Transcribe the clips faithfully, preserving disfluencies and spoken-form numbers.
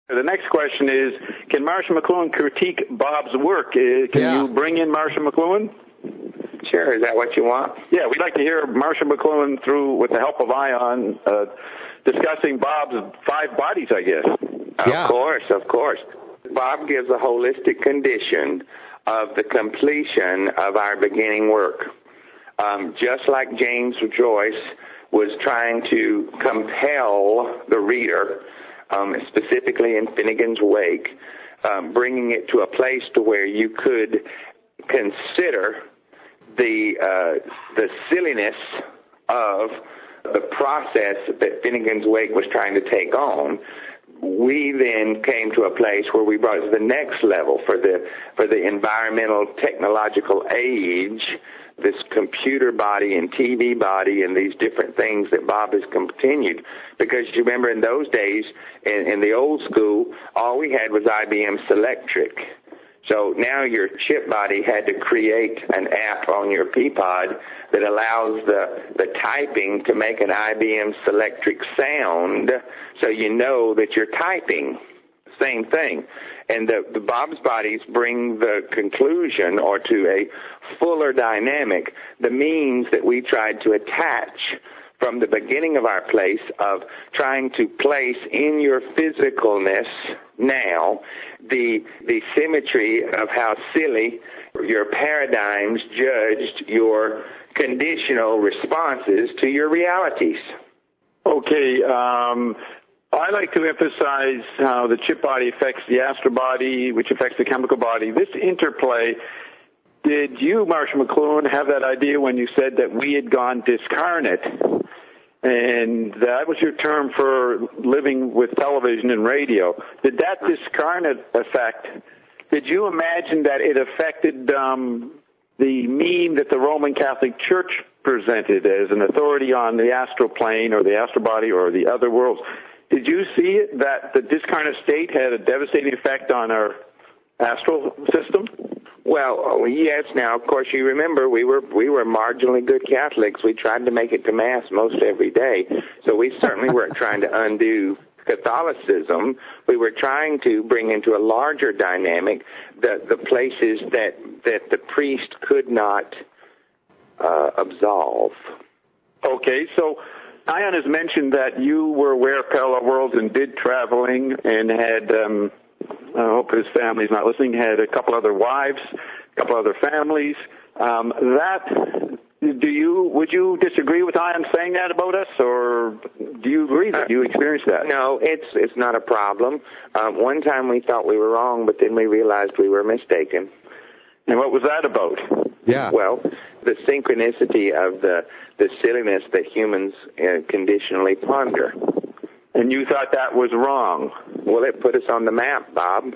The next question is, can Marshall McLuhan critique Bob's work? Uh, can yeah. you bring in Marshall McLuhan? Sure. Is that what you want? Yeah, we'd like to hear Marshall McLuhan through, with the help of Ion, uh, discussing Bob's five bodies, I guess. Yeah. Of course, of course. Bob gives a holistic condition of the completion of our beginning work. Um, just like James Joyce was trying to compel the reader, um, specifically in Finnegan's Wake, um, bringing it to a place to where you could consider the uh, the silliness of the process that Finnegan's Wake was trying to take on. We then came to a place where we brought it to the next level for the for the environmental technological age, this computer body and T V body and these different things that Bob has continued. Because you remember in those days, in, in the old school, all we had was I B M Selectric. So now your chip body had to create an app on your Peapod that allows the, the typing to make an I B M Selectric sound so you know that you're typing. Same thing. And the, the Bob's bodies bring the conclusion, or to a fuller dynamic, the means that we tried to attach from the beginning of our place of trying to place in your physicalness now the the symmetry of how silly your paradigms judged your conditional responses to your realities. Okay, um, I like to emphasize how the chip body affects the astral body, which affects the chemical body. This interplay, did you, Marshall McLuhan, have that idea when you said that we had gone discarnate? And that was your term for living with television and radio. Did that discarnate effect, did you imagine that it affected um, the meme that the Roman Catholic Church presented as an authority on the astral plane or the astral body or the other worlds? Did you see it, that the discarnate state had a devastating effect on our astral system? Well, yes. Now, of course, you remember we were we were marginally good Catholics. We tried to make it to Mass most every day, so we certainly weren't trying to undo Catholicism. We were trying to bring into a larger dynamic the the places that that the priest could not uh, absolve. Okay, so Ion has mentioned that you were aware of parallel worlds and did traveling and had. Um, I hope his family's not listening, had a couple other wives, a couple other families. Um, that, do you, would you disagree with Ion saying that about us, or do you agree that you experienced that? No, it's it's not a problem. Um, one time we thought we were wrong, but then we realized we were mistaken. And what was that about? Yeah. Well, the synchronicity of the, the silliness that humans uh, conditionally ponder. And you thought that was wrong? Well, it put us on the map, Bob.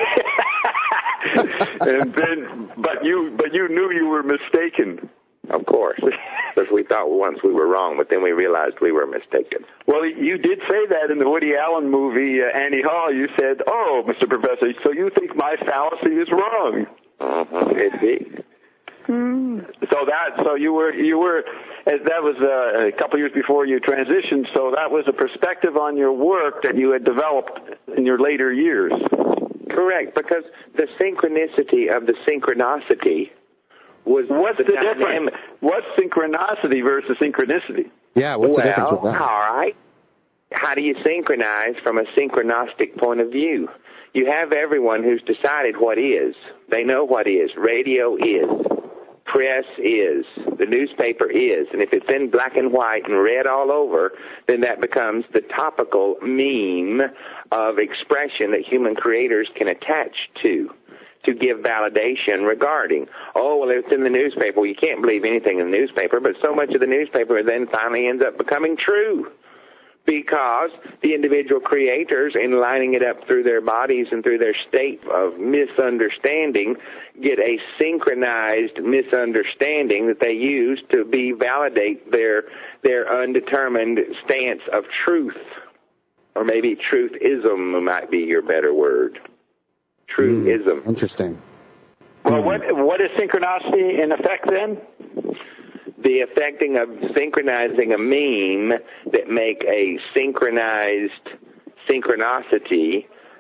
and then, but you, but you knew you were mistaken. Of course, because we thought once we were wrong, but then we realized we were mistaken. Well, you did say that in the Woody Allen movie, uh, Annie Hall. You said, "Oh, Mister Professor, so you think my fallacy is wrong?" Uh-huh. Indeed. Hmm. So that, so you were, you were, that was uh, a couple of years before you transitioned. So that was a perspective on your work that you had developed in your later years. Correct, because the synchronicity of the synchronicity was what's the, the difference? What's synchronicity versus synchronicity? Yeah, what's well, the difference with that? All right. How do you synchronize from a synchronistic point of view? You have everyone who's decided what is. They know what is. Radio is. Press is, the newspaper is, and if it's in black and white and red all over, then that becomes the topical meme of expression that human creators can attach to, to give validation regarding. Oh, well, it's in the newspaper. Well, you can't believe anything in the newspaper, but so much of the newspaper then finally ends up becoming true. Because the individual creators, in lining it up through their bodies and through their state of misunderstanding, get a synchronized misunderstanding that they use to be validate their their undetermined stance of truth. Or maybe truthism might be your better word. Truthism. Mm, interesting. Well, what what is synchronicity in effect then? The affecting of synchronizing a meme that make a synchronized synchronicity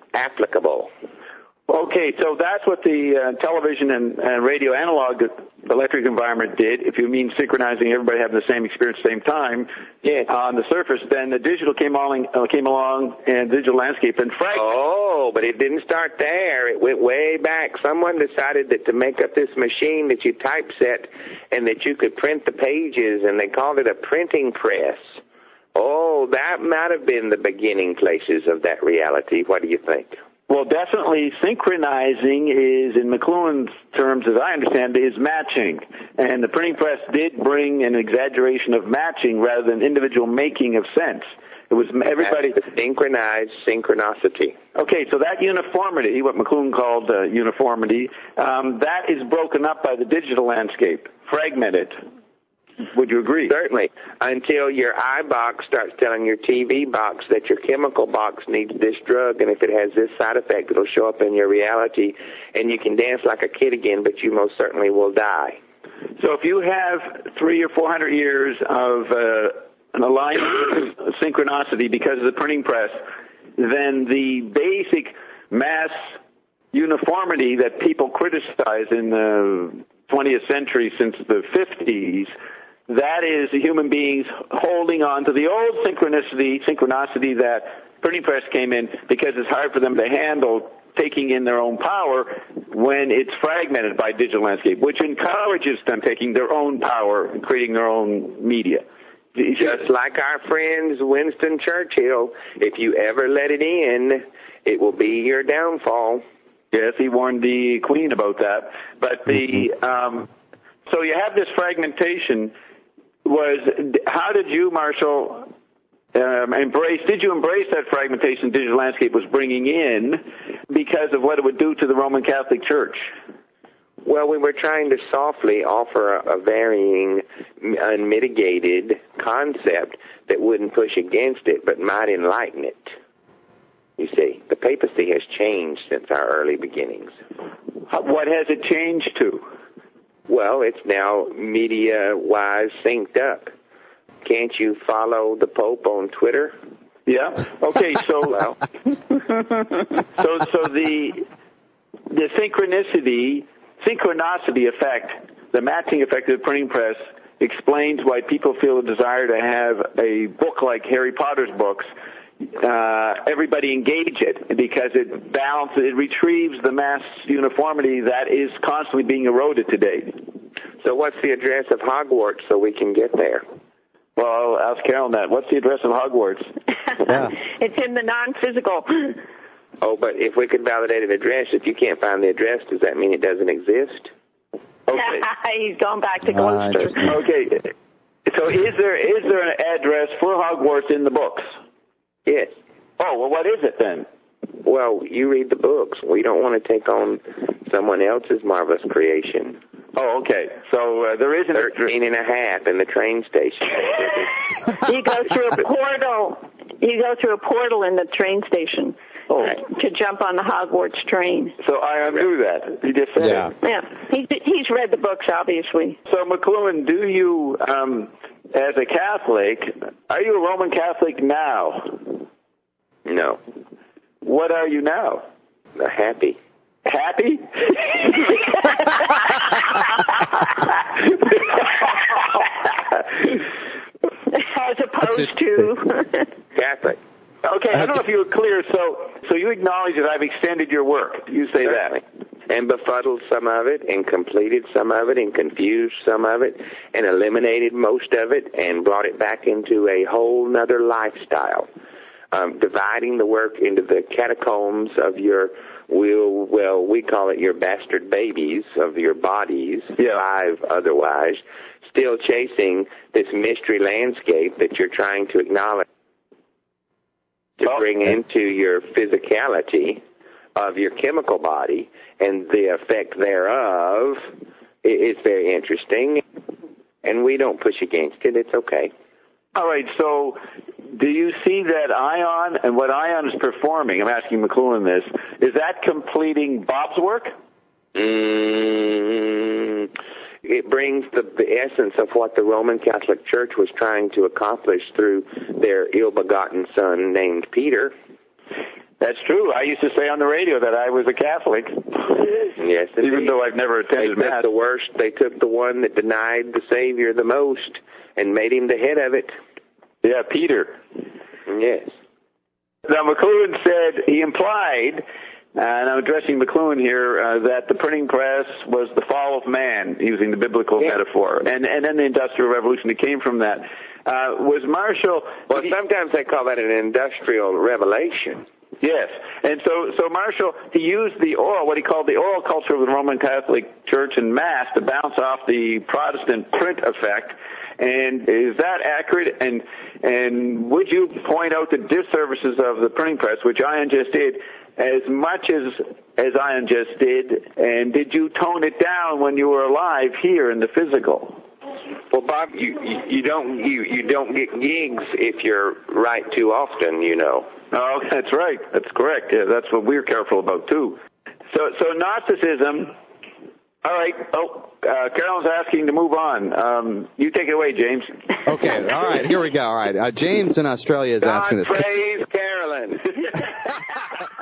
applicable. Okay, so that's what the uh, television and, and radio analog electric environment did. If you mean synchronizing everybody having the same experience at the same time yes. on the surface, then the digital came along, uh, came along and digital landscape and fragmented. Oh, but it didn't start there. It went way back. Someone decided that to make up this machine that you typeset and that you could print the pages, and they called it a printing press. Oh, that might have been the beginning places of that reality. What do you think? Well, definitely synchronizing is, in McLuhan's terms, as I understand it, is matching. And the printing press did bring an exaggeration of matching rather than individual making of sense. It was everybody... That's the synchronized synchronicity. Okay, so that uniformity, what McLuhan called uh, uniformity, um, that is broken up by the digital landscape, fragmented. Would you agree? Certainly, until your eye box starts telling your T V box that your chemical box needs this drug, and if it has this side effect, it'll show up in your reality, and you can dance like a kid again, but you most certainly will die. So if you have three or four hundred years of uh, an alignment of synchronicity because of the printing press, then the basic mass uniformity that people criticize in the twentieth century since the fifties, that is the human beings holding on to the old synchronicity, synchronicity that printing press came in because it's hard for them to handle taking in their own power when it's fragmented by digital landscape, which encourages them taking their own power and creating their own media. Just like our friends Winston Churchill, if you ever let it in, it will be your downfall. Yes, he warned the Queen about that. But the um, so you have this fragmentation. Was how did you, Marshall, um, embrace? Did you embrace that fragmentation digital landscape was bringing in because of what it would do to the Roman Catholic Church? Well, we were trying to softly offer a, a varying, unmitigated concept that wouldn't push against it, but might enlighten it. You see, the papacy has changed since our early beginnings. What has it changed to? Well, it's now media-wise synced up. Can't you follow the Pope on Twitter? Yeah. Okay. So, well, so, so the the synchronicity, synchronicity effect, the matching effect of the printing press explains why people feel a desire to have a book like Harry Potter's books. Uh, everybody engage it because it balances, it retrieves the mass uniformity that is constantly being eroded today. So what's the address of Hogwarts so we can get there? Well, I'll ask Carol that. What's the address of Hogwarts? Yeah. It's in the non-physical. Oh, but if we could validate an address, if you can't find the address, does that mean it doesn't exist? Okay. He's going back to Uh, Gloucester. Okay. So is there is there an address for Hogwarts in the books? Yes. Oh, well, what is it then? Well, you read the books. We don't want to take on someone else's marvelous creation. Oh, okay. So uh, there is an Thirteen and a half in the train station. You go through a portal. You go through a portal in the train station Oh. to jump on the Hogwarts train. So I undo that. You just said Yeah. it. Yeah, he's, he's read the books, obviously. So, McLuhan, do you, um, as a Catholic, are you a Roman Catholic now? No. What are you now? Uh, happy. Happy? As opposed to... Catholic. Okay, I don't know if you were clear. So, so you acknowledge that I've extended your work. You say Certainly. that. And befuddled some of it, and completed some of it, and confused some of it, and eliminated most of it, and brought it back into a whole nother lifestyle. Um, dividing the work into the catacombs of your, we'll, well, we call it your bastard babies of your bodies, Yeah. five otherwise, still chasing this mystery landscape that you're trying to acknowledge to Oh. bring into your physicality of your chemical body, and the effect thereof is very interesting, and we don't push against it. It's okay. All right, so do you see that Ion and what Ion is performing, I'm asking McLuhan this, is that completing Bob's work? Mm, it brings the, the essence of what the Roman Catholic Church was trying to accomplish through their ill-begotten son named Peter. That's true. I used to say on the radio that I was a Catholic. Yes, indeed. Even though I've never attended they Mass. Took the worst. They took the one that denied the Savior the most and made him the head of it. Yeah, Peter. Yes. Now, McLuhan said, he implied, uh, and I'm addressing McLuhan here, uh, that the printing press was the fall of man, using the biblical yeah. metaphor, and, and then the Industrial Revolution that came from that. Uh, was Marshall... Well, he, sometimes they call that an industrial revelation. Yes, and so so Marshall, he used the oral, what he called the oral culture of the Roman Catholic Church and Mass to bounce off the Protestant print effect. And is that accurate? And and would you point out the disservices of the printing press, which Ian just did, as much as as Ian just did? And did you tone it down when you were alive here in the physical? Well, Bob, you, you, you don't you, you don't get gigs if you're right too often, you know. Oh, that's right. That's correct. Yeah, that's what we're careful about too. So, so Gnosticism. All right. Oh, uh, Carolyn's asking to move on. Um, you take it away, James. Okay. All right. Here we go. All right. Uh, James in Australia is God asking this. praise Carolyn.